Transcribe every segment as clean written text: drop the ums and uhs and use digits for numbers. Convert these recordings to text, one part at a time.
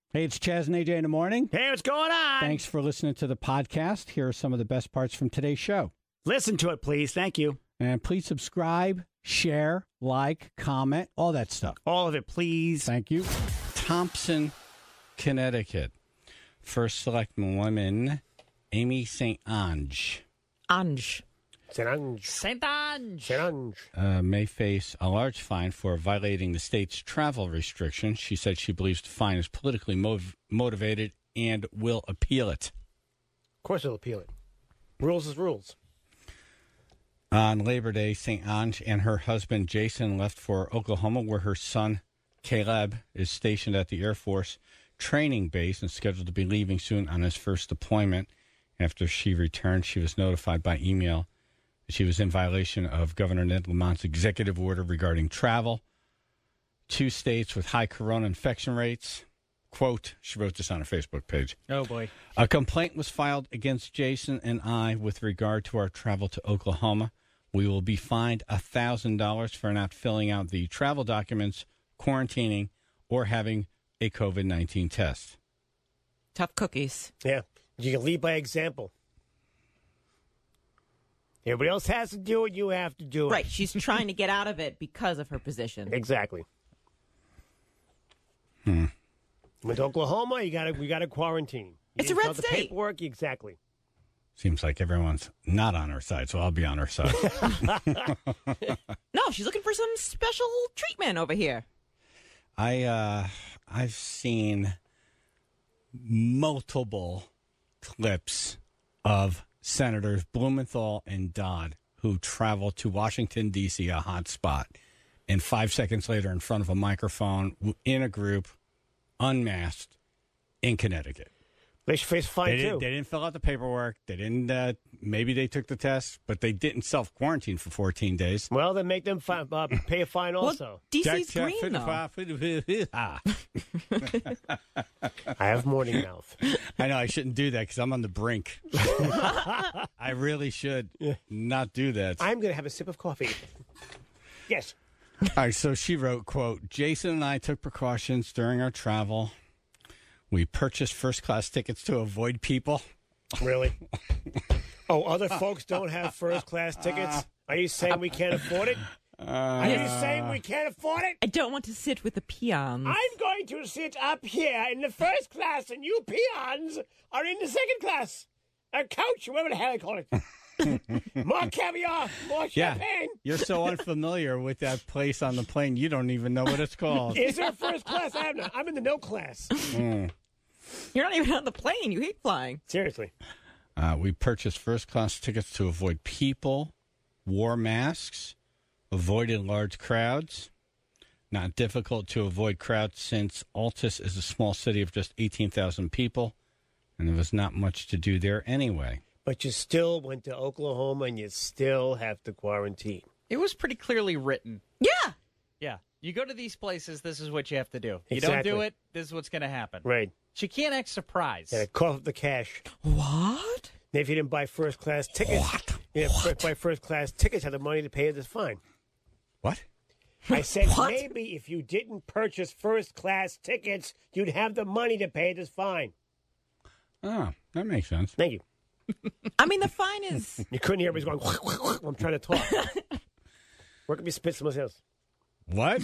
Hey, it's Chaz and AJ in the morning. Hey, what's going on? Thanks for listening to the podcast. Here are some of the best parts from today's show. Listen to it, please. Thank you. And please subscribe, share, like, comment, all that stuff. All of it, please. Thank you. Thompson, Connecticut. First Selectman woman, Amy St. Ange. Saint Ange. May face a large fine for violating the state's travel restrictions. She said she believes the fine is politically motivated and will appeal it. Of course he'll appeal it. Rules is rules. On Labor Day, St. Ange and her husband Jason left for Oklahoma, where her son Caleb is stationed at the Air Force training base and scheduled to be leaving soon on his first deployment. After she returned, she was notified by email that she was in violation of Governor Ned Lamont's executive order regarding travel to states with high corona infection rates. Quote, she wrote this on her Facebook page. Oh, boy. A complaint was filed against Jason and I with regard to our travel to Oklahoma. We will be fined $1,000 for not filling out the travel documents, quarantining, or having a COVID-19 test. Tough cookies. Yeah. You can lead by example. Everybody else has to do it. You have to do it. Right. She's trying to get out of it because of her position. Exactly. Went to Oklahoma, we got to quarantine. It's a fill red out the state. paperwork. Exactly. Seems like everyone's not on her side, so I'll be on her side. No, she's looking for some special treatment over here. I've seen multiple clips of Senators Blumenthal and Dodd who travel to Washington, D.C., a hot spot, and 5 seconds later in front of a microphone in a group, unmasked, in Connecticut. They should face a fine, They too. didn't fill out the paperwork. They didn't. Maybe they took the test, but they didn't self-quarantine for 14 days. Well, then make them pay a fine also. Well, DC's green, though. I I have morning mouth. know I shouldn't do that because I'm on the brink. I really should not do that. I'm going to have a sip of coffee. Yes. All right, so she wrote, quote, Jason and I took precautions during our travel. We purchased first-class tickets to avoid people. Really? Oh, other folks don't have first-class tickets? Are you saying we can't afford it? Are you saying we can't afford it? I don't want to sit with the peons. I'm going to sit up here in the first class, and you peons are in the second class. A coach, whatever the hell I call it. More caviar, more champagne. You're so unfamiliar with that place on the plane, you don't even know what it's called. Is there a first class? I'm in the no class. You're not even on the plane. You hate flying. Seriously. We purchased first-class tickets to avoid people, wore masks, avoided large crowds. Not difficult to avoid crowds since Altus is a small city of just 18,000 people, and there was not much to do there anyway. But you still went to Oklahoma, and you still have to quarantine. It was pretty clearly written. Yeah. Yeah. You go to these places, this is what you have to do. You Exactly. don't do it, this is what's going to happen. Right. She can't act surprised. Yeah, cough up the cash. What? And if you didn't buy first-class tickets, you didn't buy first-class tickets, have the money to pay this fine. What? I said What? maybe if you didn't purchase first-class tickets, you'd have the money to pay this fine. Oh, that makes sense. Thank you. I mean, the fine is... You couldn't hear me going, I'm trying to talk. Where can we spit someone else? What?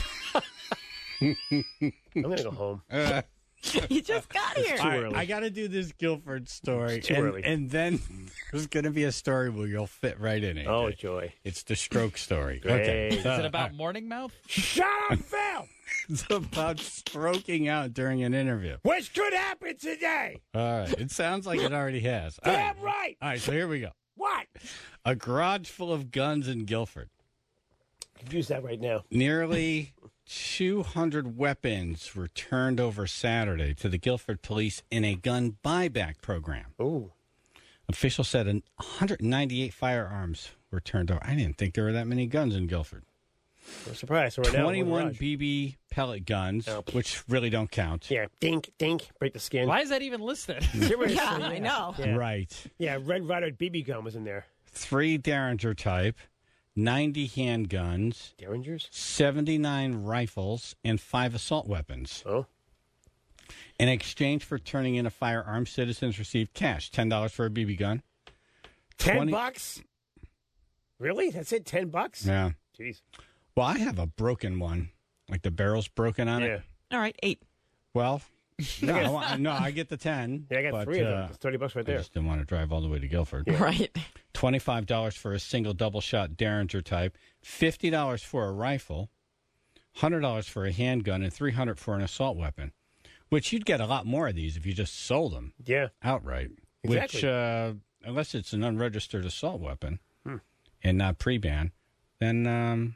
I'm going to go home. You just got here. All right, early. I got to do this Guilford story. It's too early. And then there's going to be a story where you'll fit right in it. Oh, joy. It's the stroke story. Great. Okay. Is it about morning mouth? Shut up, Phil! It's about stroking out during an interview. Which could happen today. All right. It sounds like it already has. All right. Damn right. All right, so here we go. What? A garage full of guns in Guilford. Use that right now. Nearly 200 weapons were turned over Saturday to the Guilford police in a gun buyback program. Ooh. Officials said 198 firearms were turned over. I didn't think there were that many guns in Guilford. I'm surprised. So right now, 21 garage. BB pellet guns, which really don't count. Yeah, dink, dink, break the skin. Why is that even listed? Seriously, Yeah, I know. Yeah. Right. Yeah, Red Ryder BB gun was in there. 3 Derringer type, 90 handguns, Derringers? 79 rifles, and 5 assault weapons. Oh. In exchange for turning in a firearm, citizens received cash, $10 for a BB gun. $10? Really? That's it? $10? Yeah. Jeez. Well, I have a broken one, like the barrel's broken on it. All right, 8. Well, no, I get the 10. Yeah, I got but, 3 of them. It's $30 right I there. just didn't want to drive all the way to Guilford. Right. $25 for a single double-shot Derringer type, $50 for a rifle, $100 for a handgun, and $300 for an assault weapon, which you'd get a lot more of these if you just sold them Yeah. outright. Exactly. Which, unless it's an unregistered assault weapon and not pre-ban, then,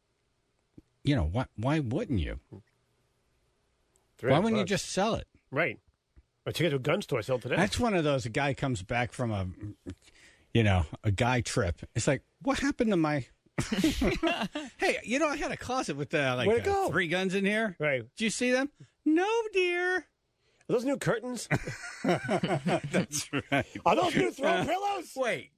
why wouldn't you? Why wouldn't you just sell it? Right. Or take it to a gun store, sell it to them. That's one of those, a guy comes back from a guy trip. It's like, what happened to my... Hey, I had a closet with Where'd it go? 3 guns in here. Right. Did you see them? No, dear. Are those new curtains? That's right. Are those new throw pillows? Wait.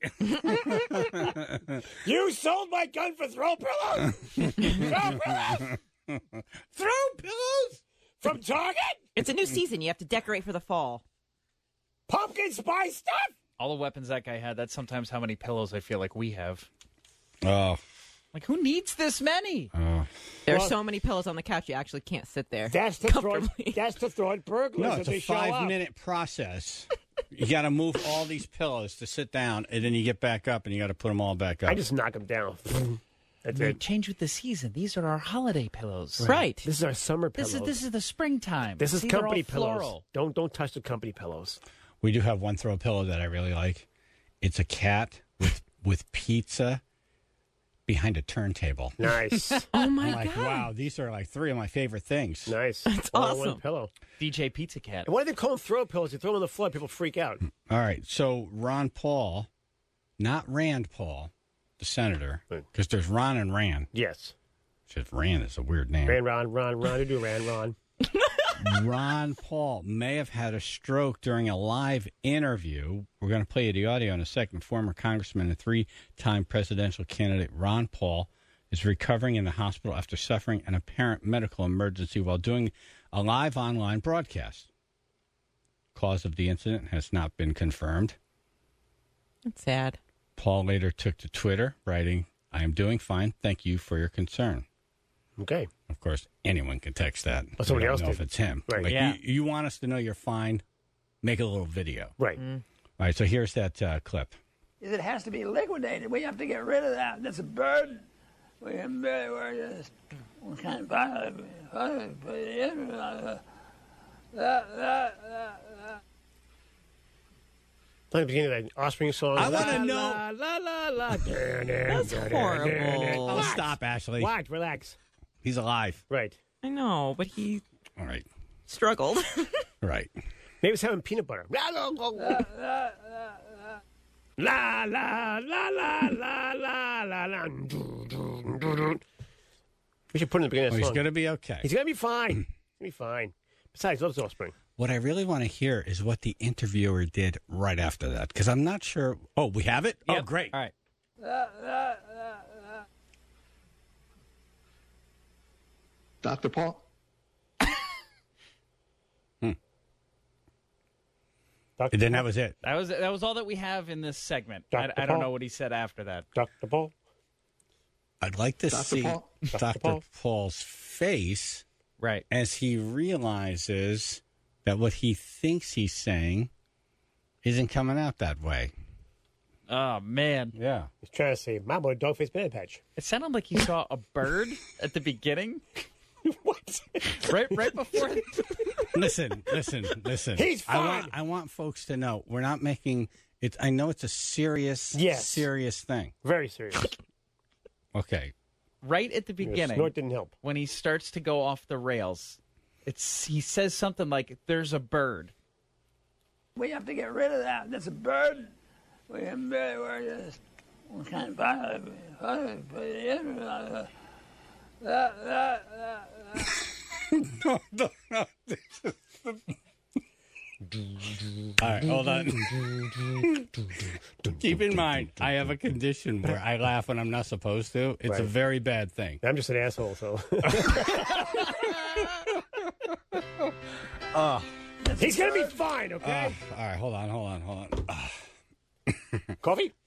You sold my gun for throw pillows? Throw pillows? Throw pillows? From Target? It's a new season. You have to decorate for the fall. Pumpkin spice stuff? All the weapons that guy had, that's sometimes how many pillows I feel like we have. Oh. Like, who needs this many? There Well- are so many pillows on the couch, you actually can't sit there. That's to throw comfortably. That's to throw at burglars No, if it's they a show up. 5-minute process. You got to move all these pillows to sit down, and then you get back up, and you got to put them all back up. I just knock them down. That's They it. change with the season. These are our holiday pillows. Right. This is our summer This pillows. is the springtime. This is See, they're company all pillows. floral. Don't touch the company pillows. We do have one throw pillow that I really like. It's a cat with pizza behind a turntable. Nice. Oh, my I'm like, God. wow, these are like 3 of my favorite things. Nice. That's All in one awesome. pillow. DJ Pizza Cat. And why do they call them throw pillows? You throw them on the floor, people freak out. All right, so Ron Paul, not Rand Paul, the senator, because there's Ron and Rand. Yes. Just Rand is a weird name. Ron. You do Ron. Ron Paul may have had a stroke during a live interview. We're going to play you the audio in a second. Former Congressman and 3-time presidential candidate Ron Paul is recovering in the hospital after suffering an apparent medical emergency while doing a live online broadcast. Cause of the incident has not been confirmed. That's sad. Paul later took to Twitter, writing, "I am doing fine. Thank you for your concern." Okay. Of course, anyone can text that. Well, somebody We don't else know did. if it's him. Right. Like, Yeah. you want us to know you're fine, make a little video. Right. All right, so here's that clip. It has to be liquidated. We have to get rid of that. That's a burden. We can't buy Like the beginning of that Offspring song. I wanna know- La, la, la, la. That's horrible. Oh, stop, Ashley. What? Relax. He's alive. Right. I know, but he All right. struggled. Right. Maybe it's having peanut butter. La, la, la, la, la, la, la, la, la. We should put in the beginning of Well, the he's song. going to be okay. He's going to be fine. He's going to be fine. Besides, he loves Offspring. What I really want to hear is what the interviewer did right after that, because I'm not sure. Oh, we have it? Oh, Yep. great. All right. Dr. Paul? Dr. And then Paul. that was it. That was all that we have in this segment. Dr. I don't Paul. know what he said after that. Dr. Paul. I'd like to Dr. see Paul? Dr. Paul. Paul's face Right. as he realizes that what he thinks he's saying isn't coming out that way. Oh, man. Yeah. He's trying to say, my boy, dog-faced banana patch. It sounded like he saw a bird at the beginning. What? Right before. Listen. He's fine. I want folks to know we're not making it. I know it's a serious, Yes. serious thing. Very serious. Okay. Right at the Your beginning, snort didn't help. when he starts to go off the rails, he says something like, "There's a bird." We have to get rid of that. That's a burden. We can't buy All right, hold on. Keep in mind, I have a condition where I laugh when I'm not supposed to. It's a Right. very bad thing. I'm just an asshole, so. He's going to be fine, okay? All right, hold on. Coffee?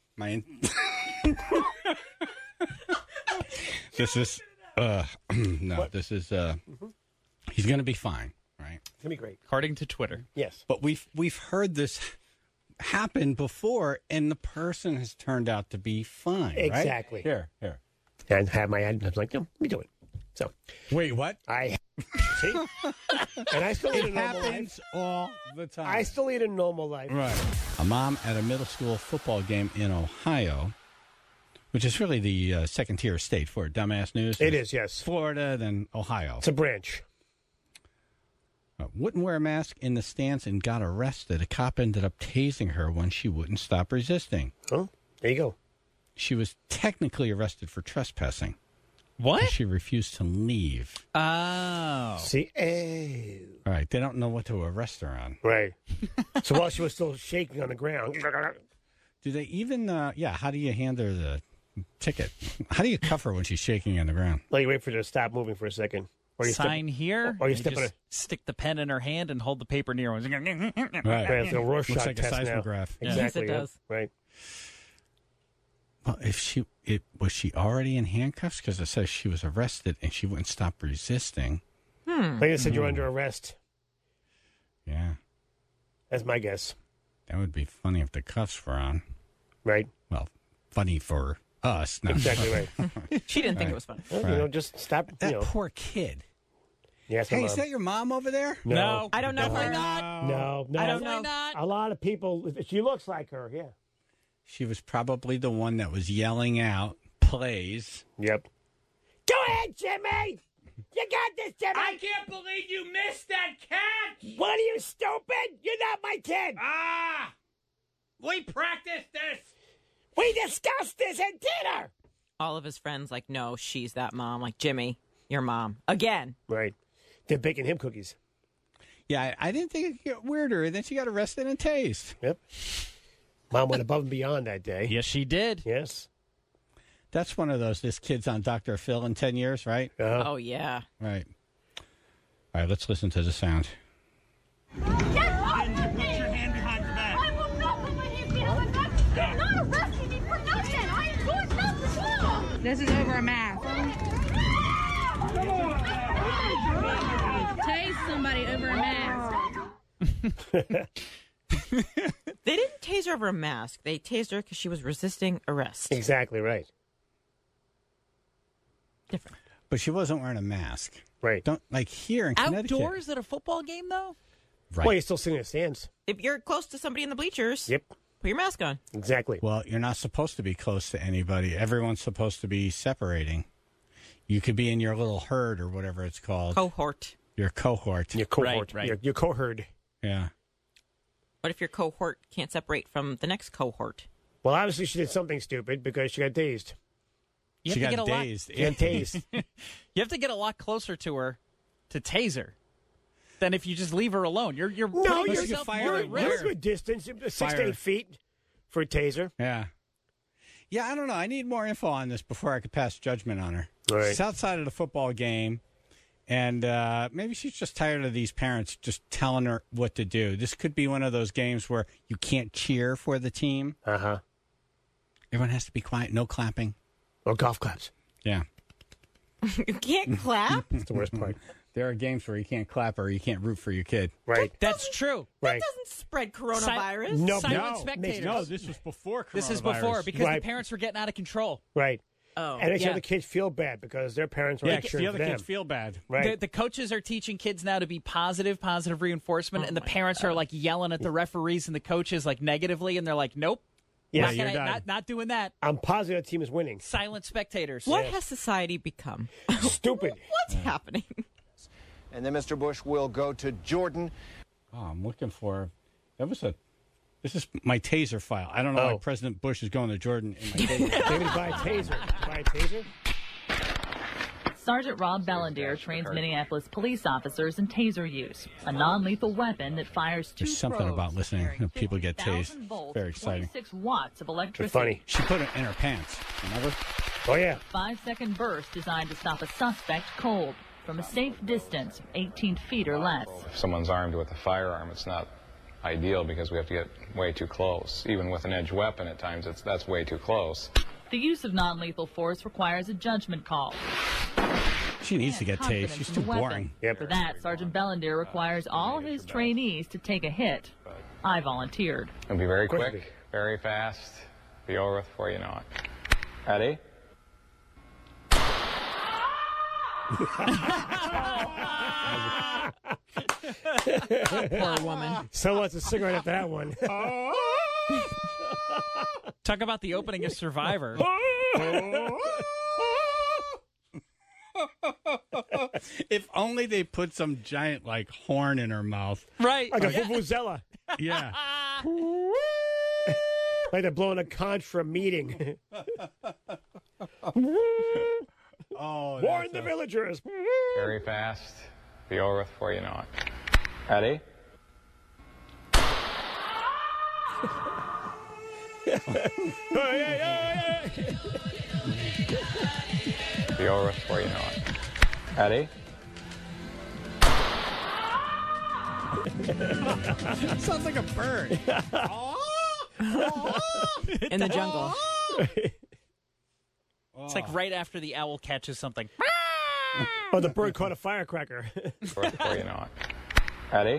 This is this is he's going to be fine, right? It's going to be great. According to Twitter. Yes. But we've heard this happen before, and the person has turned out to be fine. right? Exactly. Here. And have my hand. I was like, no, let me do it. So Wait, what? I see, and I still lead a It normal happens life. all the time. I still lead a normal life. Right. A mom at a middle school football game in Ohio, which is really the second tier state for dumbass news. It is, yes. Florida, then Ohio. It's a branch. Wouldn't wear a mask in the stands and got arrested. A cop ended up tasing her when she wouldn't stop resisting. Oh, there you go. She was technically arrested for trespassing. What? She refused to leave. Oh. See, All right. They don't know what to arrest her on. right. So while she was still shaking on the ground, Do they even, how do you hand her the ticket? How do you cuff her when she's shaking on the ground? well, you wait for her to stop moving for a second. Or you Sign here. or you and step on just stick the pen in her hand and hold the paper near her. Right. Right, it's a Rorschach Looks like a test now. seismograph. Exactly. Yes, it yeah. does. Right. Well, was she already in handcuffs? Because it says she was arrested and she wouldn't stop resisting. Like I said, you're under arrest. Yeah. That's my guess. That would be funny if the cuffs were on. Right. Well, funny for us. No. Exactly right. She didn't think it was funny. Well, you know, just stop. That You know. poor kid. Yes, Hey, is that your mom over there? no. I don't know her. No. I don't know. A lot of people. She looks like her. Yeah. She was probably the one that was yelling out, plays. Yep. Go ahead, Jimmy. You got this, Jimmy. I can't believe you missed that catch! What are you, stupid? You're not my kid. Ah! We practiced this! We discussed this at dinner. All of his friends like, no, she's that mom. Like, Jimmy, your mom. Again. Right. They're baking him cookies. Yeah, I didn't think it'd get weirder. And then she got arrested and tased. Yep. Mom went above and beyond that day. Yes, she did. Yes. That's one of those, this kid's on Dr. Phil in 10 years, right? Oh, yeah. Right. All right, let's listen to the sound. Put your hand behind your back. I will not put my hands behind my back. You're not arresting me for nothing. I am doing nothing wrong. This is over a mask. Tase somebody over a mask. They didn't tase her over a mask. They tased her because she was resisting arrest. Exactly right. Different. But she wasn't wearing a mask. Right. Don't, like here in Connecticut. Outdoors at a football game, though? Right. Well, you're still sitting in the stands. If you're close to somebody in the bleachers, Yep. put your mask on. Exactly. Well, you're not supposed to be close to anybody. Everyone's supposed to be separating. You could be in your little herd or whatever it's called. Cohort. Your cohort. Your cohort. Right. Your cohort. Yeah. What if your cohort can't separate from the next cohort? Well, obviously she did something stupid because she got dazed. You She have to got get a lot. dazed. She got tased. You have to get a lot closer to her to tase her than if you just leave her alone. You're No, putting you're, yourself fire more her at at you're risk. a good distance. 6 to Fire. 8 feet for a taser. Yeah. Yeah, I don't know. I need more info on this before I could pass judgment on her. All right. She's outside of the football game, and maybe she's just tired of these parents just telling her what to do. This could be one of those games where you can't cheer for the team. Uh-huh. Everyone has to be quiet, no clapping. Or golf claps. Yeah. You can't clap? That's the worst part. There are games where you can't clap or you can't root for your kid. Right. That's true. Right. That doesn't spread coronavirus. No, Silent spectators. No, this was before coronavirus. This is before because Right. the parents were getting out of control. Right. Oh. And it's Yeah. the kids feel bad because their parents are Yeah, cheering the other for them. kids feel bad. Right. The coaches are teaching kids now to be positive reinforcement, and the parents are like yelling at the referees and the coaches like negatively, and they're like, "Nope, Yeah, not, you're gonna- done. not doing that." I'm positive the team is winning. Silent spectators. What has society become? Stupid. What's happening? And then Mr. Bush will go to Jordan. Oh, I'm looking for. This is my taser file. I don't know why Oh. President Bush is going to Jordan in my taser. Maybe buy a taser. Buy a taser? Sergeant Rob Bellendier trains Minneapolis police officers in taser use, a non-lethal weapon that fires two There's something probes about listening carrying when people get 50,000 tased. volts, Very exciting. 26 watts of It's electricity. funny. She put it in her pants. Remember? Oh, yeah. 5-second burst designed to stop a suspect cold. from a safe distance, 18 feet or less. If someone's armed with a firearm, it's not ideal because we have to get way too close. Even with an edged weapon at times, that's way too close. The use of non-lethal force requires a judgment call. She needs to get tased. She's too boring. For that, Sergeant Bellendier requires all his trainees to take a hit. I volunteered. It'll be very quick, very fast, be over with before you know it. Ready? Poor woman. So wants a cigarette after that one. Talk about the opening of Survivor. If only they put some giant, like, horn in her mouth. Right. Like a vuvuzela. Yeah. Like they're blowing a conch for a meeting. Warn the villagers. Very fast, be over with before you know it. Ready? Be over with before you know it. Ready? Sounds like a bird. In the jungle. It's like right after the owl catches something. Oh, the bird caught a firecracker. Before you know it. Ready?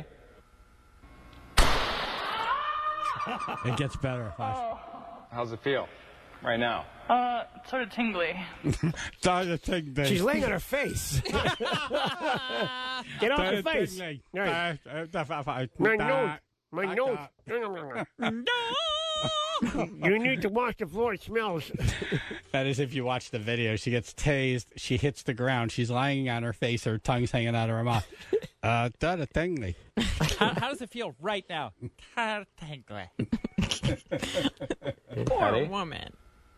It gets better. How's it feel right now? Sort of tingly. She's laying on her face. Get off your face. Right. My nose. You need to wash the floor. It smells. That is, if you watch the video, she gets tased. She hits the ground. She's lying on her face. Her tongue's hanging out of her mouth. Tingly. How does it feel right now? Tingly. Poor Ready? woman.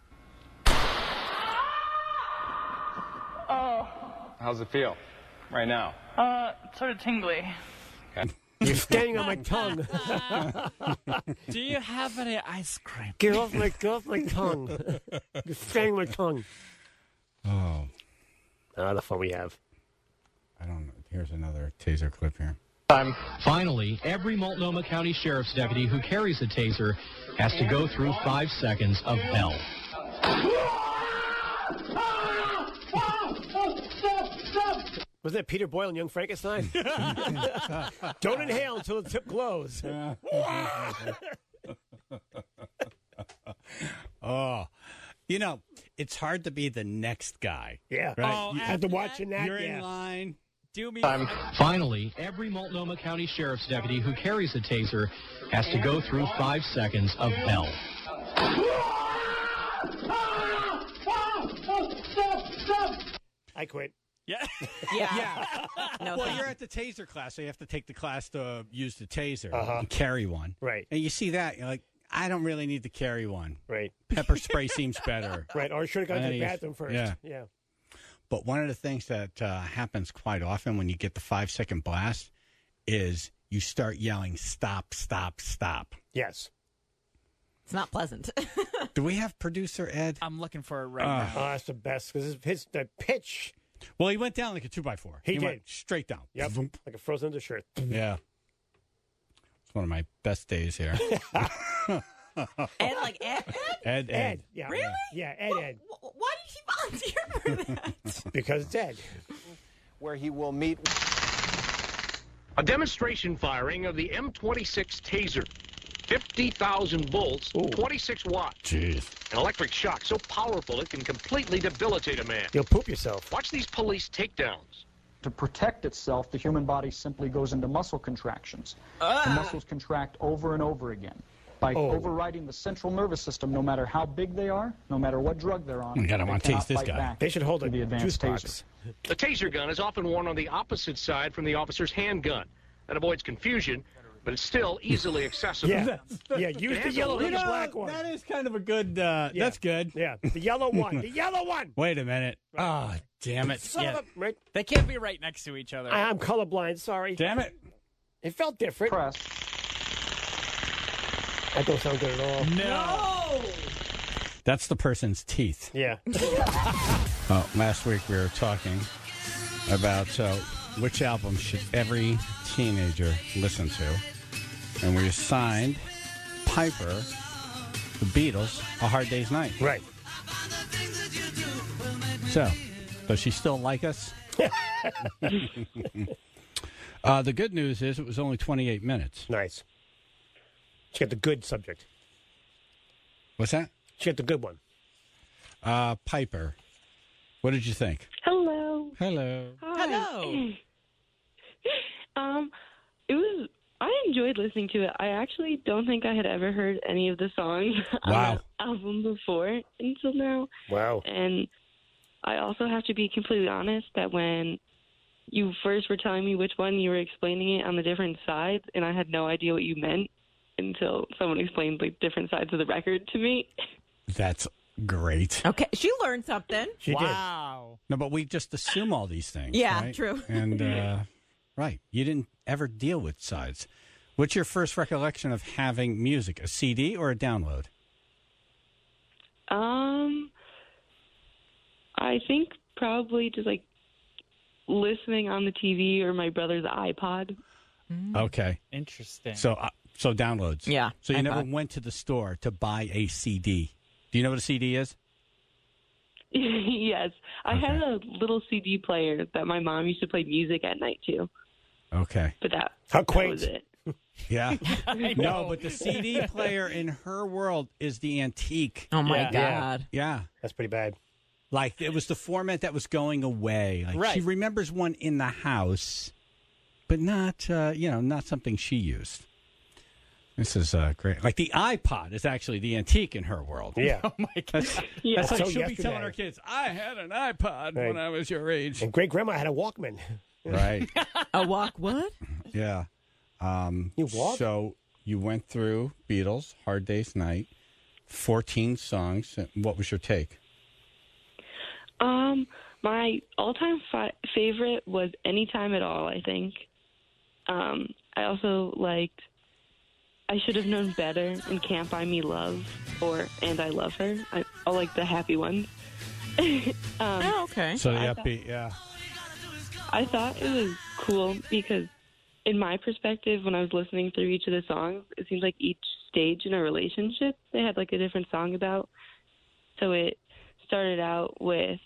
How's it feel right now? Sort of tingly. Okay. You're standing on my tongue. Do you have any ice cream? Get off my tongue. You're standing on my tongue. Oh. The fun we have. I don't know. Here's another taser clip here. Finally, every Multnomah County Sheriff's deputy who carries a taser has to go through 5 seconds of hell. Was that Peter Boyle and Young Frankenstein? Don't inhale until the tip glows. Oh. You know, it's hard to be the next guy. Yeah. Right? Oh, after watching that, you're in line. Do me. Finally, every Multnomah County Sheriff's deputy who carries a taser has to go through 5 seconds of hell. I quit. Yeah. Yeah. No, Well, thanks. you're at the taser class, so you have to take the class to use the taser Uh-huh. and carry one. Right. And you see that, you're like, I don't really need to carry one. Right. Pepper spray seems better. Right. Or should have gone And to then the you- bathroom first. yeah. Yeah. But one of the things that happens quite often when you get the 5-second blast is you start yelling, stop, stop, stop. Yes. It's not pleasant. Do we have producer Ed? I'm looking for it right Oh, now. that's the best because the pitch. Well, he went down like a 2x4. He did. went straight down. Yep. Vroom. Like a frozen undershirt. Yeah. It's one of my best days here. Ed, like Ed? Ed. Ed. Yeah. Really? Yeah. Ed. Why did he volunteer for that? Because it's Ed. where he will meet. A demonstration firing of the M26 taser. 50,000 volts, 26 watts. Jeez. An electric shock so powerful it can completely debilitate a man. You'll poop yourself. Watch these police takedowns. To protect itself, the human body simply goes into muscle contractions. The muscles contract over and over again. By overriding the central nervous system, no matter how big they are, no matter what drug they're on, You gotta they want to cannot taste this fight guy. back They should hold with the a advanced juice taser. box. The taser gun is often worn on the opposite side from the officer's handgun. That avoids confusion, but it's still easily accessible. Yeah. Yeah. Use the yellow and the black one. That is kind of a good, that's good. Yeah. The yellow one. The yellow one. Wait a minute. Oh, damn it. Son of a- right. They can't be right next to each other. I'm colorblind. Sorry. Damn it. It felt different. Press. That don't sound good at all. No. That's the person's teeth. Yeah. Oh, last week we were talking about which album should every teenager listen to. And we assigned Piper, the Beatles, A Hard Day's Night. Right. So, does she still like us? The good news is it was only 28 minutes. Nice. She got the good subject. What's that? She got the good one. Piper, what did you think? Hello. Hello. Hi. Hello. I enjoyed listening to it. I actually don't think I had ever heard any of the songs on the album before until now. Wow. And I also have to be completely honest that when you first were telling me which one, you were explaining it on the different sides, and I had no idea what you meant until someone explained like different sides of the record to me. That's great. Okay, she learned something. She wow. No, but we just assume all these things. Yeah, right? true. And, right, you didn't ever deal with sides. What's your first recollection of having music, a CD or a download? I think probably just like listening on the TV or my brother's iPod. Okay. Interesting. So downloads. Yeah. So you iPod. never went to the store to buy a CD. Do you know what a CD is? Yes. I had a little CD player that my mom used to play music at night to. Okay. But that quaint. That was it. Yeah. No, but the CD player in her world is the antique. Oh, my God. Yeah. That's pretty bad. Like, it was the format that was going away. Like, Right. She remembers one in the house, but not, not something she used. This is great. Like, the iPod is actually the antique in her world. Yeah. Oh, my God. That's like So she'll be yesterday. telling her kids, I had an iPod Right. when I was your age. And great grandma had a Walkman. Right. A walk what? Yeah. You walk? So you went through Beatles, Hard Day's Night, 14 songs. What was your take? My all-time favorite was Anytime at All, I think. I also liked I Should Have Known Better and Can't Buy Me Love or And I Love Her. I like the happy ones. Oh, okay. So the upbeat, yeah. I thought it was cool because in my perspective, when I was listening through each of the songs, it seemed like each stage in a relationship, they had like a different song about. So it started out with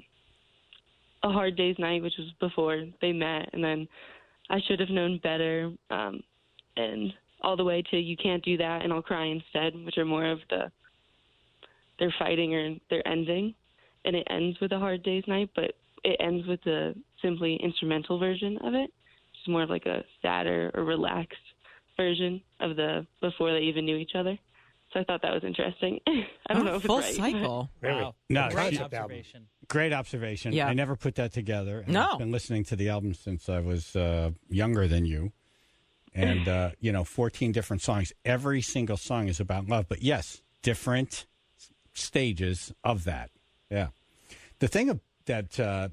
A Hard Day's Night, which was before they met, and then I Should Have Known Better, and all the way to You Can't Do That and I'll Cry Instead, which are more of they're fighting or they're ending. And it ends with A Hard Day's Night, but it ends with the simply instrumental version of it. It's more of like a sadder or relaxed version of the before they even knew each other. So I thought that was interesting. I don't know if full it's right. cycle. Really? Wow. No, Great she- observation. Great observation. Yeah. I never put that together. And No. I've been listening to the album since I was younger than you. And, 14 different songs. Every single song is about love. But, yes, different stages of that. Yeah. The thing that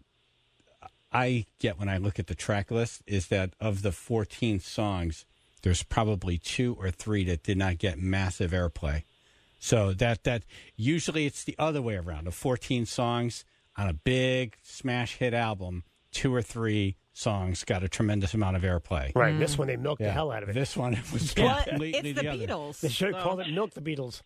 I get when I look at the track list is that of the 14 songs, there's probably 2 or 3 that did not get massive airplay. So that usually it's the other way around. Of 14 songs on a big smash hit album, 2 or 3 songs got a tremendous amount of airplay. Right. This one, they milked the hell out of it. This one was Well, completely it's the other. Beatles. They should have so- called it Milk the Beatles.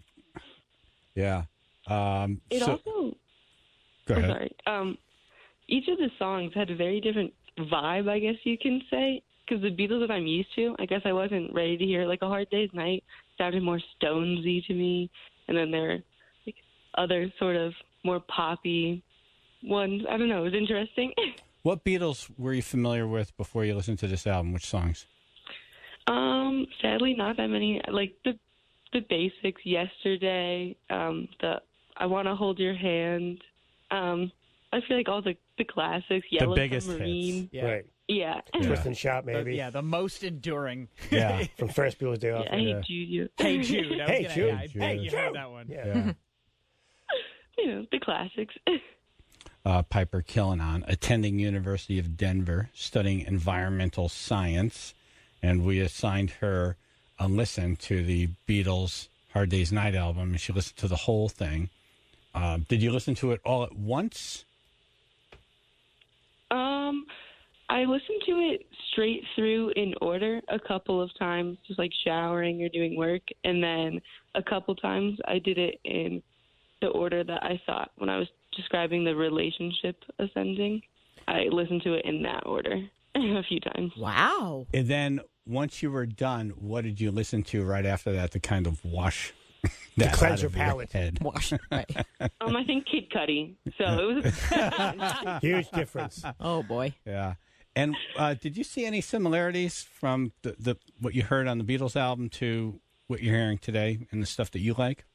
Yeah. It also... Go I'm ahead. sorry. Each of the songs had a very different vibe, I guess you can say. Because the Beatles that I'm used to, I guess I wasn't ready to hear like A Hard Day's Night. Sounded more Stonesy to me. And then there are like other sort of more poppy ones. I don't know. It was interesting. What Beatles were you familiar with before you listened to this album? Which songs? Sadly, not that many. Like the basics. Yesterday. The I Want to Hold Your Hand. I feel like all the classics. Yellow biggest Submarine. hits. Yeah. Right. Yeah. Twist and Shout, The, maybe. the most enduring. Yeah. From Ferris Bueller's Day Off. Yeah, Hey Jude. Hey Jude. I was Hey gonna, Jude. yeah, I bet you Jude. heard that one. Yeah. You know, the classics. Piper Killanon, attending University of Denver, studying environmental science, and we assigned her a listen to the Beatles' Hard Day's Night album, and she listened to the whole thing. Did you listen to it all at once? I listened to it straight through in order a couple of times, just like showering or doing work. And then a couple times I did it in the order that I thought when I was describing the relationship ascending. I listened to it in that order a few times. Wow. And then once you were done, what did you listen to right after that to kind of wash that to cleanse out your of palate? head? Wash, right. I think Kid Cudi. So it was huge difference. Oh, boy. Yeah. And did you see any similarities from the what you heard on the Beatles album to what you're hearing today and the stuff that you like?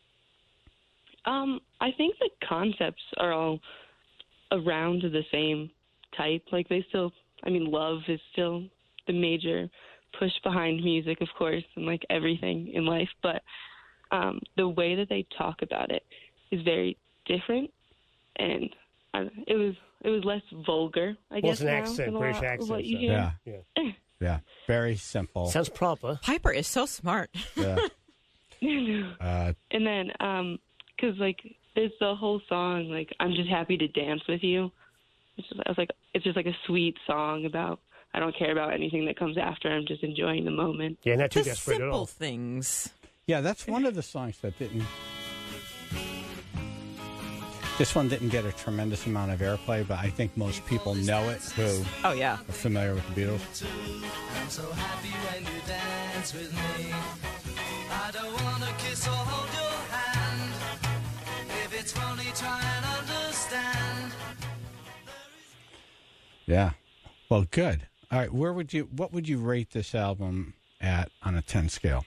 I think the concepts are all around the same type. Like they still, I mean, love is still the major push behind music, of course, and like everything in life. But the way that they talk about it is very different, and it was less vulgar, I guess. It's an accent, British accent. What you So. hear. Yeah. Very simple. Sounds proper. Piper is so smart. Yeah. And then, because like there's the whole song, like I'm just happy to dance with you. It's just like a sweet song about I don't care about anything that comes after. I'm just enjoying the moment. Yeah, not too The desperate at all. simple things. Yeah, that's one of the songs that didn't. This one didn't get a tremendous amount of airplay, but I think most people know it who Oh, yeah. are familiar with the Beatles. I'm so happy when you dance with me. I don't want to kiss or hold your hand. If it's funny, try and understand. Yeah. Well, good. All right, what would you rate this album at on a 10 scale?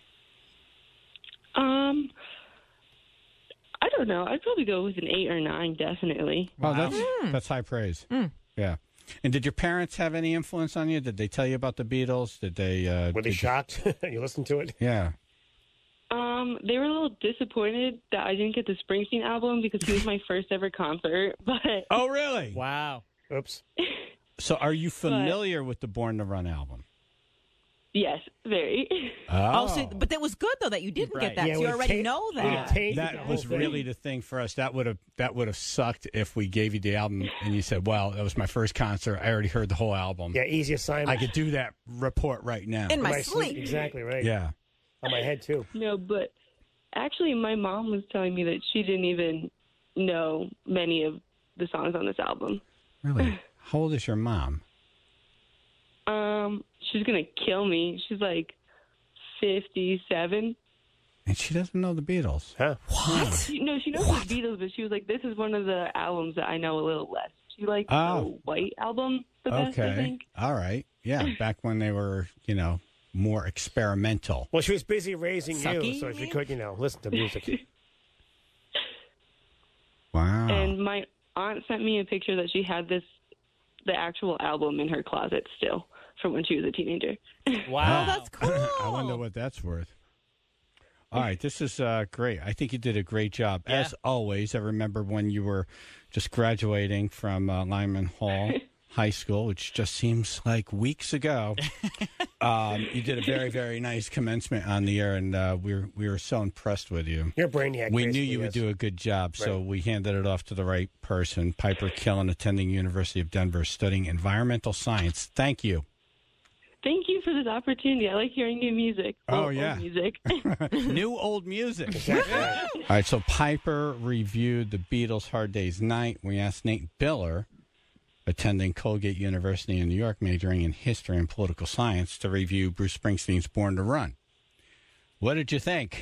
I don't know. I'd probably go with an 8 or 9, definitely. Oh, that's high praise. Yeah. And did your parents have any influence on you? Did they tell you about the Beatles? Did they? Were they shocked? You listened to it? Yeah. They were a little disappointed that I didn't get the Springsteen album because he was my first ever concert. But Oh, really? Wow. Oops. So, are you familiar with the Born to Run album? yes, very. But that was good though that you didn't get that. Yeah, so you it already would know it would that. taint the That whole was thing. really the thing for us. That would have sucked if we gave you the album and you said, "Well, that was my first concert. I already heard the whole album. Yeah, easy assignment. I could do that report right now." In my Right, sleep. Exactly right. Yeah. On my head, too. No, but actually, my mom was telling me that she didn't even know many of the songs on this album. Really? How old is your mom? She's gonna kill me. She's like 57. And she doesn't know the Beatles. Huh? What? She knows the Beatles, but she was like, "This is one of the albums that I know a little less." She liked the White album the best, I think. All right. Yeah. Back when they were, more experimental. Well, she was busy raising Sucky, you, so she could, listen to music. Wow. And my aunt sent me a picture that she had the actual album in her closet still from when she was a teenager. Wow. Oh, that's cool. I wonder what that's worth. All right, this is great. I think you did a great job. Yeah. As always, I remember when you were just graduating from Lyman Hall High School, which just seems like weeks ago. You did a very, very nice commencement on the air, and we were so impressed with you. You're a brainiac. We knew basically, you would yes. do a good job, so we handed it off to the right person. Piper Killen, attending University of Denver, studying environmental science. Thank you. Thank you for this opportunity. I like hearing new music. Oh, Old yeah. music. New old music. Exactly. All right, so Piper reviewed the Beatles' Hard Day's Night. We asked Nate Biller, attending Colgate University in New York, majoring in history and political science, to review Bruce Springsteen's Born to Run. What did you think?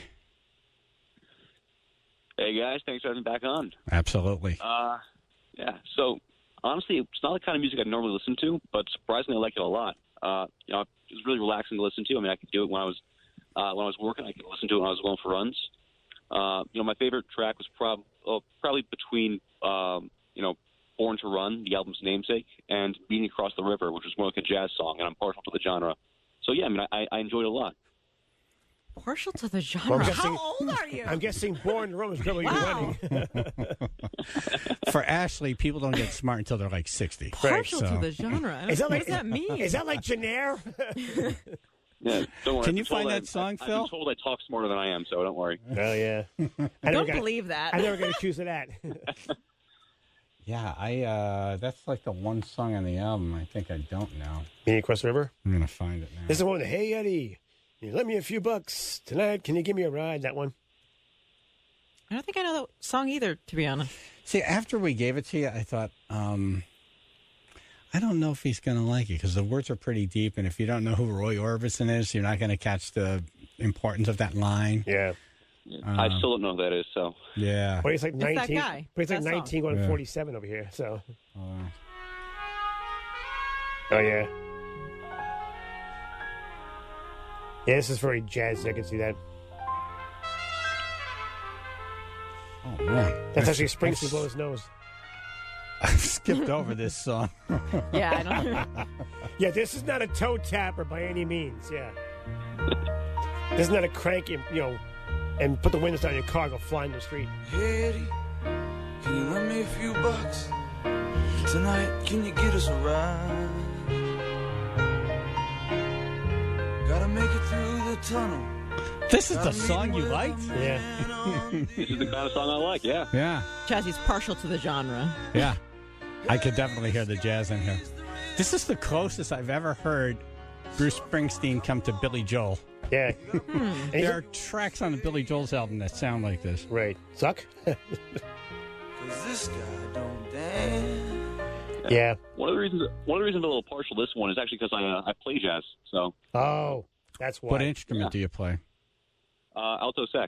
Hey, guys. Thanks for having me back on. Absolutely. Yeah, so honestly, it's not the kind of music I normally listen to, but surprisingly, I like it a lot. It was really relaxing to listen to. I mean, I could do it when I was working. I could listen to it when I was going for runs. My favorite track was probably between, Born to Run, the album's namesake, and Beating Across the River, which was more like a jazz song, and I'm partial to the genre. So, yeah, I mean, I enjoyed it a lot. Partial to the genre. Well, How old are you? I'm guessing Born to Run was probably Wow. running. For Ashley, people don't get smart until they're like 60. Partial So- to the genre. Is that What like, does that mean? Is that like Jenner? Yeah, don't worry. Can I've you been told find that song, I've Phil? been told I talk smarter than I am, so don't worry. Oh, yeah. Don't believe that. I never got accused of that. Yeah, that's like the one song on the album I think I don't know. Meaning Across the River? I'm going to find it now. This is the one with, hey, Eddie, you lend me a few bucks tonight. Can you give me a ride? That one? I don't think I know that song either, to be honest. See, after we gave it to you, I thought, I don't know if he's going to like it because the words are pretty deep, and if you don't know who Roy Orbison is, you're not going to catch the importance of that line. Yeah. I still don't know who that is, so. Yeah. But he's like 19. It's that guy. But he's like That 19 song. going 47 over here, so. Oh, yeah. Yeah, this is very jazzy. I can see that. Oh, man. That's actually Springsteen blowing his nose. I skipped over this song. Yeah, I don't. Yeah, this is not a toe tapper by any means. Yeah. This is not a crank, and put the windows down in your car and go flying down the street. Hey, Eddie, can you lend me a few bucks? Tonight, can you get us a ride? Gotta make it through the tunnel. This is the song you liked? Yeah. This is the kind of song I like, yeah. Yeah. Jazzy's partial to the genre. Yeah. I could definitely hear the jazz in here. This is the closest I've ever heard Bruce Springsteen come to Billy Joel. Yeah. There are tracks on the Billy Joel's album that sound like this. Right. Suck? 'Cause this guy don't dance. Yeah. One of the reasons I'm a little partial to this one is actually because I play jazz, so. Oh, that's why. What instrument do you play? Alto sax.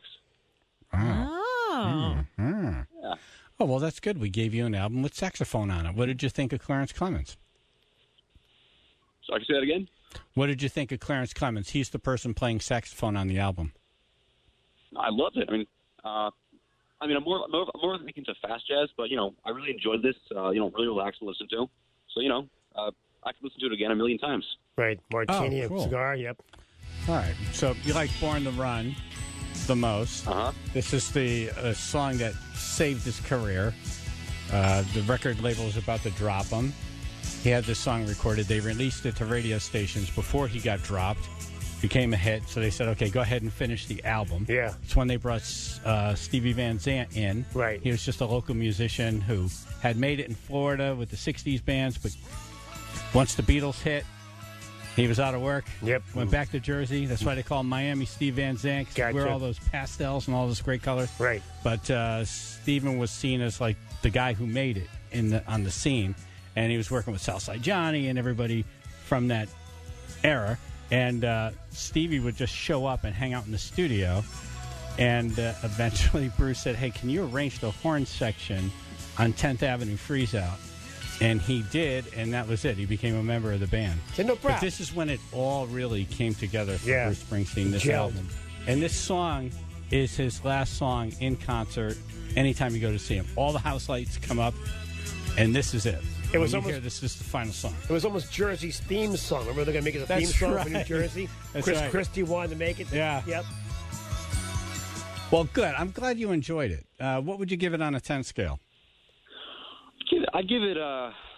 Oh. Yeah. Oh, well, that's good. We gave you an album with saxophone on it. What did you think of Clarence Clemens? So I can say that again? What did you think of Clarence Clemens? He's the person playing saxophone on the album. I loved it. I'm more into fast jazz, but I really enjoyed this. Really relaxed to listen to. So I could listen to it again a million times. Right, martini Oh, cool. and cigar. Yep. All right. So you like Born to Run the most. Uh-huh. This is the song that saved his career. The record label was about to drop him. He had this song recorded. They released it to radio stations before he got dropped. Became a hit, so they said, okay, go ahead and finish the album. Yeah. It's when they brought Stevie Van Zandt in. Right. He was just a local musician who had made it in Florida with the 60s bands, but once the Beatles hit, he was out of work. Yep. Went back to Jersey. That's why they call him Miami Steve Van Zandt. 'Cause he Gotcha. wear all those pastels and all this great color. Right. But Steven was seen as like the guy who made it on the scene, and he was working with Southside Johnny and everybody from that era. And Stevie would just show up and hang out in the studio. And eventually Bruce said, hey, can you arrange the horn section on 10th Avenue Freeze Out? And he did, and that was it. He became a member of the band. No problem. But this is when it all really came together for Bruce Springsteen, this Gelled. album. And this song is his last song in concert anytime you go to see him. All the house lights come up, and this is it. It was When you almost- hear this is the final song. It was almost Jersey's theme song. Remember they're going to make it a That's theme song for New right. Jersey? That's Chris right. Christie wanted to make it. Yeah. Yep. Well, good. I'm glad you enjoyed it. What would you give it on a 10 scale? I'd give it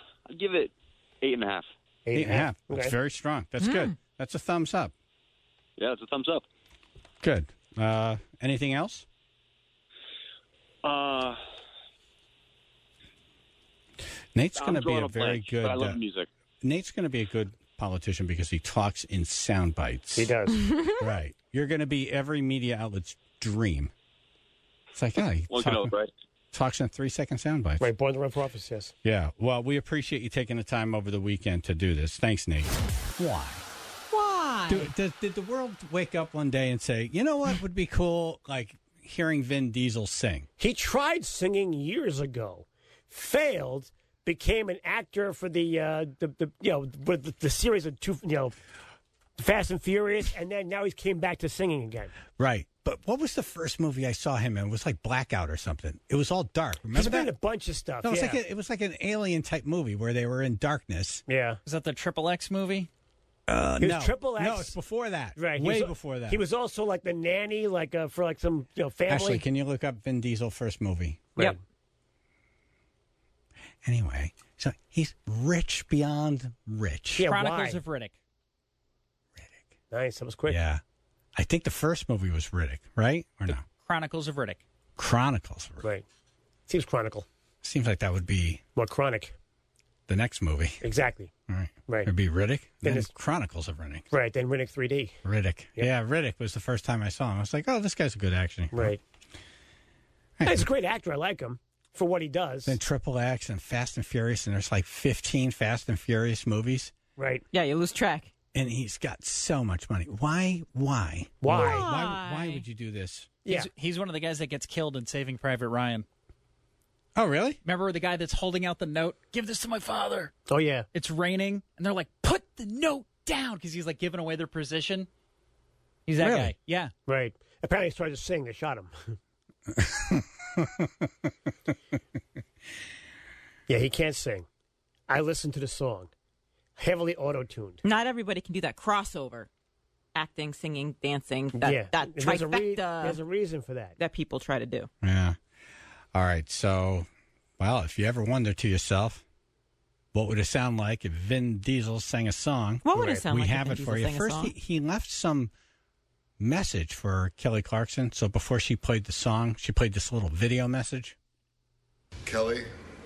8.5. 8.5. Okay. That's very strong. That's good. That's a thumbs up. Yeah, it's a thumbs up. Good. Anything else? Nate's going to be a very good. But I love music. Nate's going to be a good politician because he talks in sound bites. He does. Right. You're going to be every media outlet's dream. It's like, oh, he One can hope, right? talks in 3-second sound bites. Right, born to run for office, yes. Yeah. Well, we appreciate you taking the time over the weekend to do this. Thanks, Nate. Why? Why? Did the world wake up one day and say, you know what would be cool? Like hearing Vin Diesel sing. He tried singing years ago, failed, became an actor for the series of Fast and Furious, and then now he's came back to singing again. Right. But what was the first movie I saw him in? It was like Blackout or something. It was all dark. Remember He's been in that? a bunch of stuff. No, yeah. it was like an alien type movie where they were in darkness. Yeah. Is that the Triple X movie? He was No. Triple X. No, it's before that. Right. Way He was- before that. He was also like the nanny, for like some family. Ashley, can you look up Vin Diesel first movie? Yep. Anyway, so he's rich beyond rich. Yeah, Chronicles why? of Riddick. Nice. That was quick. Yeah. I think the first movie was Riddick, right? Or no? Chronicles of Riddick. Chronicles. Right. Seems chronicle. seems like that would be more Chronic. The next movie. Exactly. Right. It'd be Riddick. Then it's Chronicles of Riddick. Right. Then Riddick 3D. Riddick. Yep. Yeah, Riddick was the first time I saw him. I was like, oh, this guy's a good action hero. Right. He's a great actor. I like him for what he does. Then Triple X and Fast and Furious, and there's like 15 Fast and Furious movies. Right. Yeah, you lose track. And he's got so much money. Why? Why Why would you do this? Yeah. He's one of the guys that gets killed in Saving Private Ryan. Oh, really? Remember the guy that's holding out the note? Give this to my father. Oh, yeah. It's raining. And they're like, put the note down because he's like giving away their position. He's that guy. Yeah. Right. Apparently he started to sing. They shot him. Yeah, he can't sing. I listened to the song. Heavily auto-tuned. Not everybody can do that crossover. Acting, singing, dancing. That trifecta. There's a reason for that. That people try to do. Yeah. All right. So, well, if you ever wonder to yourself, what would it sound like if Vin Diesel sang a song? What would it sound we like? have if it Vin for Diesel you. sang a First, song? he left some message for Kelly Clarkson. So before she played the song, she played this little video message. Kelly,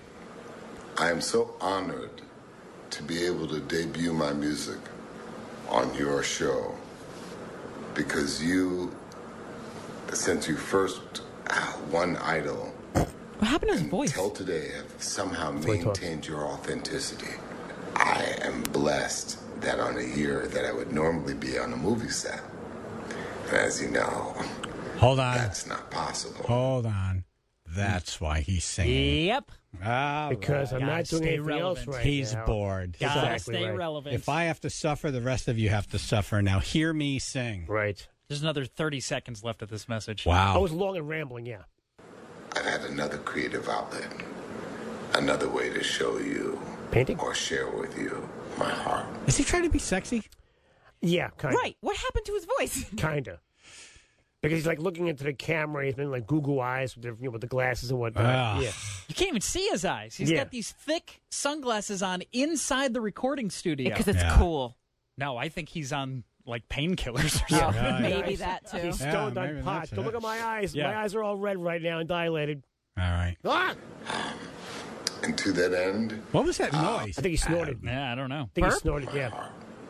I am so honored to be able to debut my music on your show because you, since you first won Idol, what happened to his voice? Until today, have somehow maintained your authenticity. I am blessed that on a year that I would normally be on a movie set, and as you know, hold on, that's not possible. Hold on, that's why he's singing. Yep. Because I'm not doing anything else right He's now. bored. Gotta stay relevant. If I have to suffer, the rest of you have to suffer. Now hear me sing. Right. There's another 30 seconds left of this message. Wow. I was long and rambling, yeah. I've had another creative outlet, another way to show you painting or share with you my heart. Is he trying to be sexy? Yeah, kind of. Right. What happened to his voice? Kind of. Because he's like looking into the camera. He's been like Google eyes with the, with the glasses and whatnot. Yeah. You can't even see his eyes. He's got these thick sunglasses on inside the recording studio. Because it's cool. No, I think he's on like painkillers or Yeah. something. Maybe that too. He's stoned on pot. Don't look at my eyes. My eyes are all red right now and dilated. All right. Ah! And to that end, what was that noise? I think he snorted. Yeah, I don't know. I think he snorted, yeah.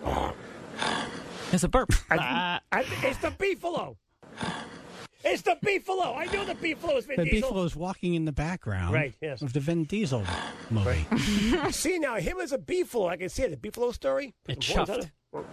It's a burp. It's the beefalo. It's the beefalo. I knew the beefalo was Vin The Diesel. beefalo is walking in the background Right, yes. of the Vin Diesel movie. See now, him as a beefalo, I can see it. The beefalo story. It chuffed.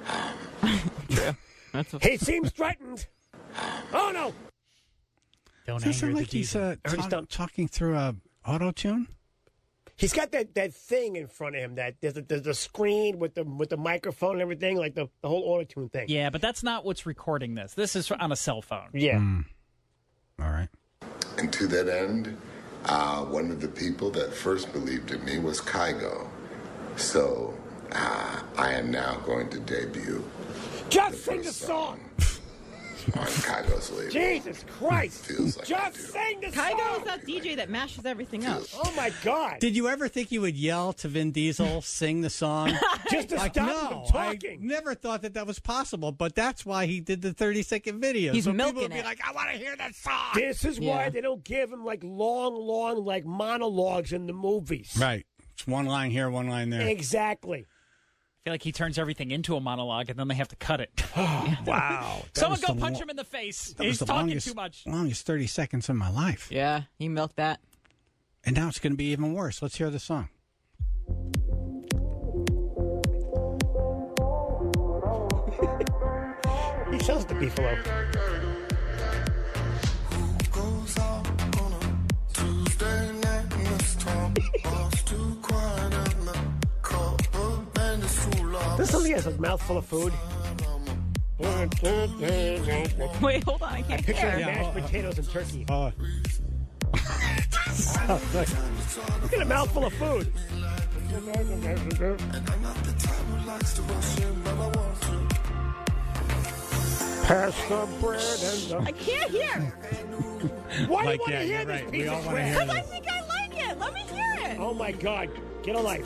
True. He seems threatened. Oh no! Don't Does it sound anger like the he's diesel. talking through a auto-tune? He's got that thing in front of him. That there's a screen with the microphone and everything, like the whole auto-tune thing. Yeah, but that's not what's recording this. This is on a cell phone. Yeah. All right. and to that end, one of the people that first believed in me was Kygo. So I am now going to debut. Just sing the song. On Kygo's label. Jesus Christ! Feels like Just sing the song. Kygo is that DJ that mashes everything up. Oh my God! Did you ever think you would yell to Vin Diesel, sing the song? Just to like, stop no, him talking. I never thought that was possible, but that's why he did the 30-second video. He's so people milking would be it. like, I want to hear that song. This is why they don't give him like long like monologues in the movies. Right. It's one line here, one line there. Exactly. I feel like he turns everything into a monologue, and then they have to cut it. Wow. Someone go punch him in the face. He's talking too much. Longest 30 seconds of my life. Yeah, he milked that. And now it's going to be even worse. Let's hear the song. He sells the beefalo. This something has a mouthful of food. Wait, hold on, I can't Picture hear. mashed potatoes and turkey. Oh. Look at a mouthful of food. Pass the bread and the... I can't hear. Why do Like, you want to yeah, hear you're this right. piece We all of wanna crap? hear Because I think I like it. Let me hear it. Oh my God. Get a life.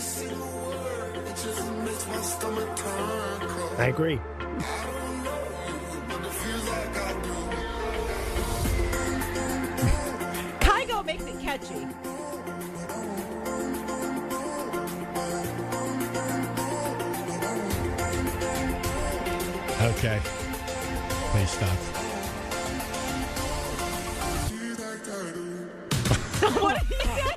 I agree. Kygo makes it catchy. Okay. Please stop. What did he say?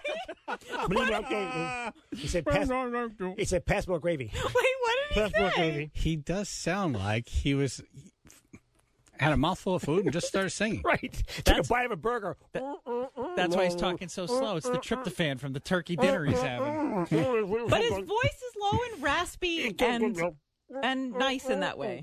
He said, pass more gravy. Wait, what did he say? He does sound like he had a mouthful of food and just started singing. Right. Took a bite of a burger. That's why he's talking so slow. It's the tryptophan from the turkey dinner he's having. But his voice is low and raspy and nice in that way.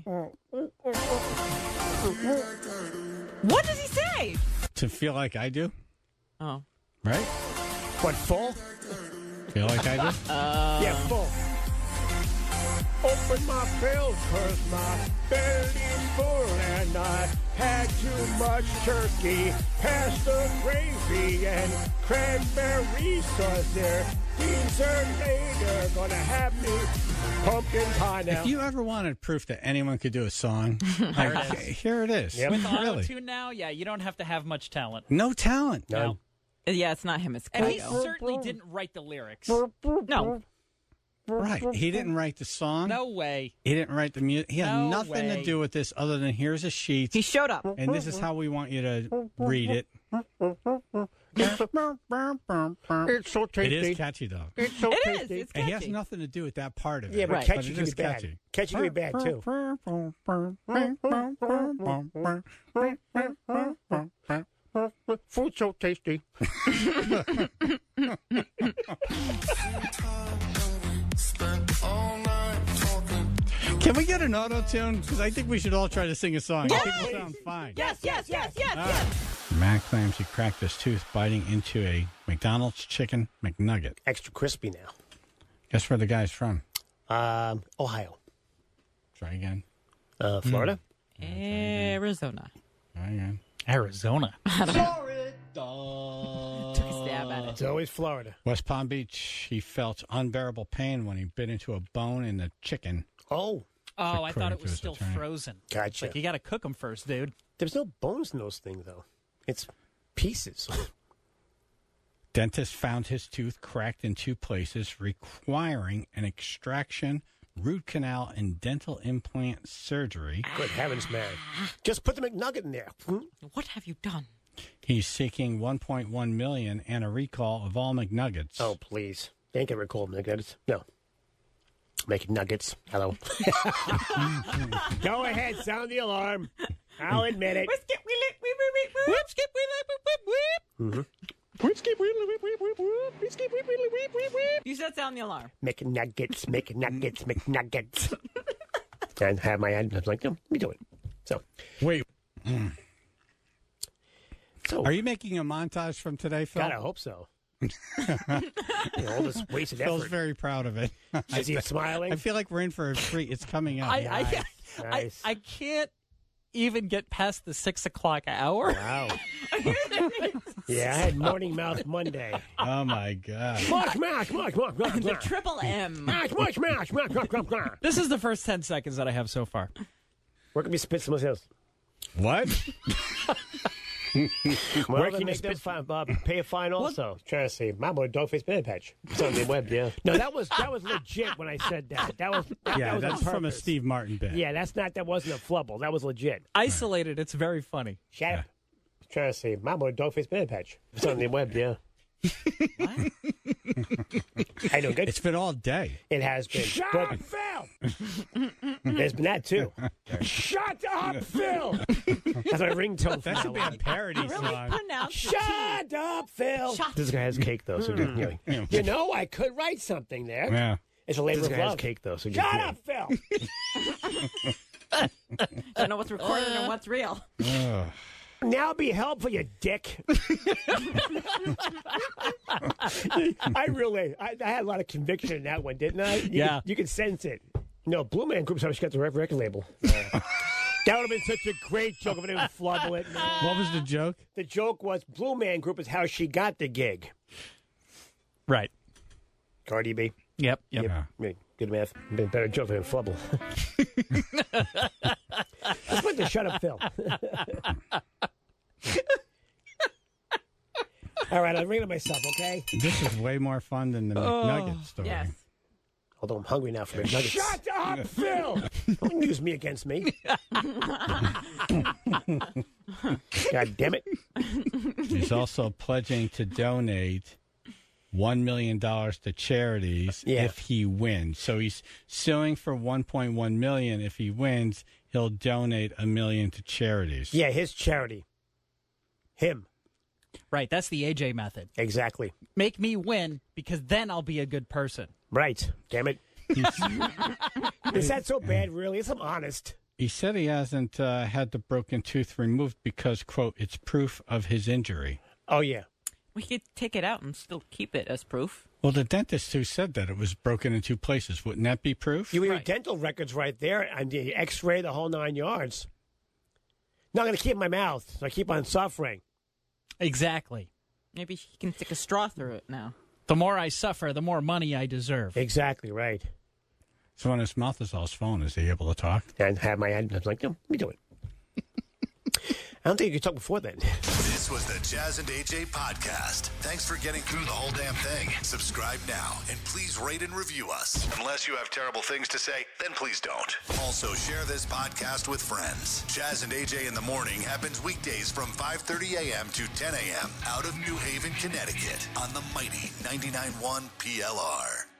What does he say? To feel like I do. Oh. Right? What, full? Feel like I do? Yeah, full. Open my pills, cause my belly's full and I had too much turkey. Pass the gravy and cranberry sauce there. Dessert later, gonna have me pumpkin pie now. If you ever wanted proof that anyone could do a song, here it is. Yep. With Really. auto-tune now, yeah, you don't have to have much talent. No talent. No. Yeah, it's not him. It's And he Kyle. certainly didn't write the lyrics. No. Right. He didn't write the song. No way. He didn't write the music. He had No nothing way. to do with this other than here's a sheet. He showed up. And this is how we want you to read it. It's so tasty. It is catchy, though. It's so It is. tasty. It's And he has catchy. nothing to do with that part of it. Yeah, but Right. catchy it can is be bad. catchy. Catchy can be bad, too. Food so tasty. Can we get an auto-tune? Because I think we should all try to sing a song. I think it sounds fine. Yes. Matt claims he cracked his tooth biting into a McDonald's chicken McNugget. Extra crispy now. Guess where the guy's from? Ohio. Try again. Florida? Arizona. Try again. Arizona. Took a stab at it. It's always Florida. West Palm Beach, he felt unbearable pain when he bit into a bone in the chicken. Oh. Oh, I thought According it to was his still attorney. frozen. Gotcha. Like, you got to cook them first, dude. There's no bones in those things, though. It's pieces. Dentist found his tooth cracked in 2 places, requiring an extraction, root canal, and dental implant surgery. Good heavens, man. Just put the McNugget in there. What have you done? He's seeking $1.1 million and a recall of all McNuggets. Oh, please. They ain't gonna recall McNuggets. No. Making nuggets. Hello. Go ahead, sound the alarm. I'll admit it. You said sound the alarm. McNuggets, McNuggets, McNuggets. And have my hand. I was like, no, let me do it. So, wait. So, are you making a montage from today, Phil? God, I hope so. All this wasted Phil's effort. very proud of it. Is he smiling? I feel like we're in for a treat. It's coming up. Nice. I can't even get past the 6 o'clock hour. Wow. Yeah, I had morning mouth Monday. Oh, my God. Smash. The triple M. Smash. This is the first 10 seconds that I have so far. Where can we spit some of this? What? Well, Where they can make you them pay a fine also. Trying to say, Mama, dog-faced banana patch. It's on the web, yeah. No, that was legit when I said that. That was Yeah, was that's on from a purpose. Steve Martin bit. Yeah, that wasn't a flubble. That was legit. Isolated, it's very funny. Shut up. Trying to say, Mama, dog-faced banana patch. It's on the web, yeah. I know, good. It's been all day. It has been. Shut up, Phil! There's been that, too. Shut up, Phil! That's my ringtone. That should be a parody song. Shut up, Phil! This guy has cake, though, so you know I could write something there. Yeah. It's a labor This of guy has love. cake, though, so Shut up, Phil! Don't know what's recorded and what's real. Now be helpful, you dick. I had a lot of conviction in that one, didn't I? You can sense it. No, Blue Man Group's how she got the record label. That would have been such a great joke if I didn't flubble it. What was the joke? The joke was Blue Man Group is how she got the gig. Right. Cardi B. Yep. Good math. Been better joke than flubble. Let's put the shut up, Phil. All right, I'm ringing myself, okay? This is way more fun than the McNugget story. Yes. Although I'm hungry now for McNuggets. Shut up, Phil! Don't use me against me. God damn it. He's also pledging to donate $1 million to charities if he wins. So he's suing for $1.1 million. If he wins, he'll donate $1 million to charities. Yeah, his charity. Him. Right, that's the AJ method. Exactly. Make me win, because then I'll be a good person. Right. Damn it. Is that so bad, really? If I'm honest. He said he hasn't had the broken tooth removed because, quote, it's proof of his injury. Oh, yeah. We could take it out and still keep it as proof. Well, the dentist who said that it was broken in 2 places, wouldn't that be proof? You have dental records right there, and the X-ray, the whole 9 yards. No, I'm going to keep it in my mouth, so I keep on suffering. Exactly. Maybe he can stick a straw through it now. The more I suffer, the more money I deserve. Exactly right. So when his mouth is all swollen, is he able to talk? And have my hand. I was like, no, let me do it. I don't think you could talk before then. This was the Jazz and AJ podcast. Thanks for getting through the whole damn thing. Subscribe now and please rate and review us. Unless you have terrible things to say, then please don't. Also, share this podcast with friends. Jazz and AJ in the Morning happens weekdays from 5:30 a.m. to 10 a.m. out of New Haven, Connecticut on the mighty 99.1 PLR.